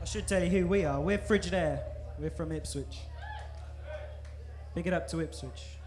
I should tell you who we are. We're Frigid Air. We're from Ipswich. Big it up to Ipswich.